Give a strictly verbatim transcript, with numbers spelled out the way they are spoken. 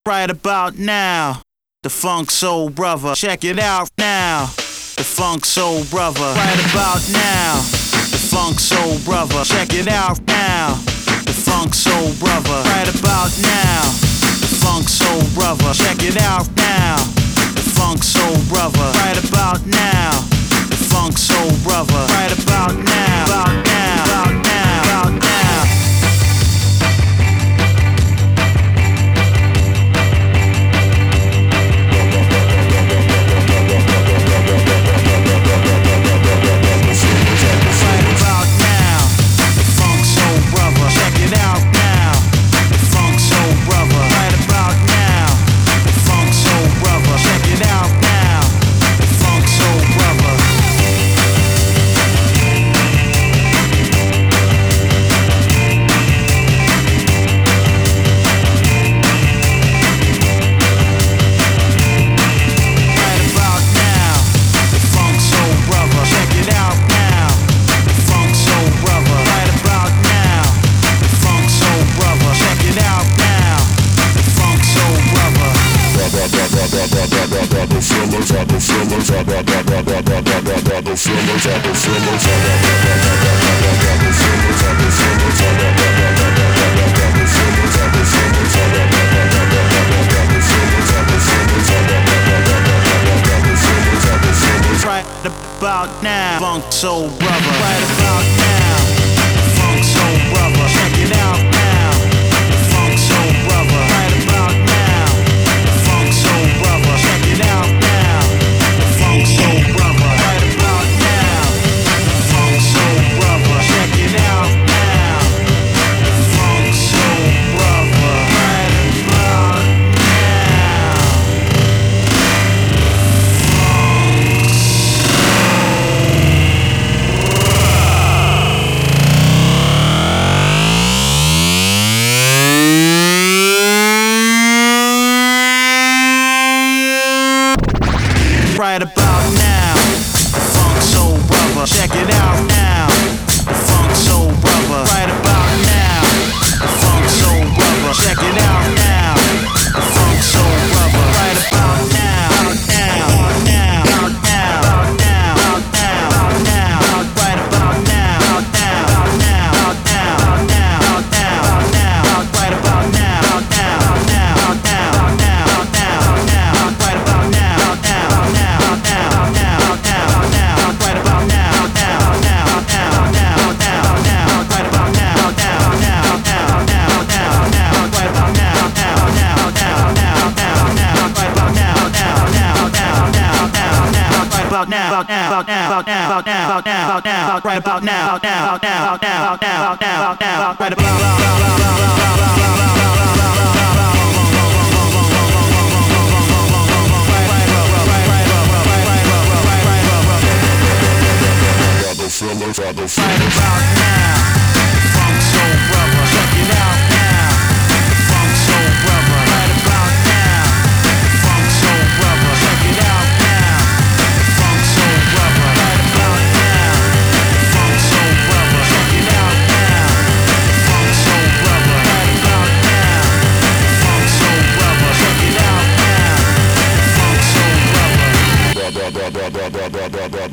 right about now. The Funk Soul Brother, check it out now. The Funk Soul Brother, right about now. The Funk Soul Brother, check it out now. The Funk Soul Brother, right about now. The Funk Soul Brother, check it out now. The Funk Soul Brother, right about now. The Funk Soul Brother, right about now. About now, about now, about now. About now, Funk Soul Brother, right about now. Funk Soul Brother, check it out now. Funk Soul Brother, right about now. Funk Soul Brother, check it out now. Funk Soul Brother, right about now. Funk Soul Brother, check it out now. Funk Soul Brother, right about now. Right about now, Funk Soul Brother, check it out now. Funk Soul Brother, right about now. Funk Soul Brother, check it out now. Funk Soul Brother, right about now. Out now, out now, out now, out now, out now, out now, out right about now. Out now, out now, out now, out now, out now, out now, out right about now. Out now, out now, out now, out now, out now, out now, out right about now. Out now, out now, out now, out now, out now, out now, out right about now. Out now, out now, out now, out now, out now, out now, out right about now. Out now, out now, out now, out now, out now, out now, out right about now. Out now, out now, out now, out now, out now, out now, out right about now. Out now, out now, out now, out now, out now, out now, out right about now. Out now, out now, out now, out now, out now, out now, out right about now. Out now, out now, out now, out now, out now, out now, out right about right about now. Funk Soul Brother, check it out now. Funk Soul Brother, right about now. Funk Soul Brother, check it out now. Funk Soul Brother, right about now. Funk Soul Brother, check it out now. Funk Soul Brother, right about now. Funk Soul Brother, check it out now. Funk Soul Brother.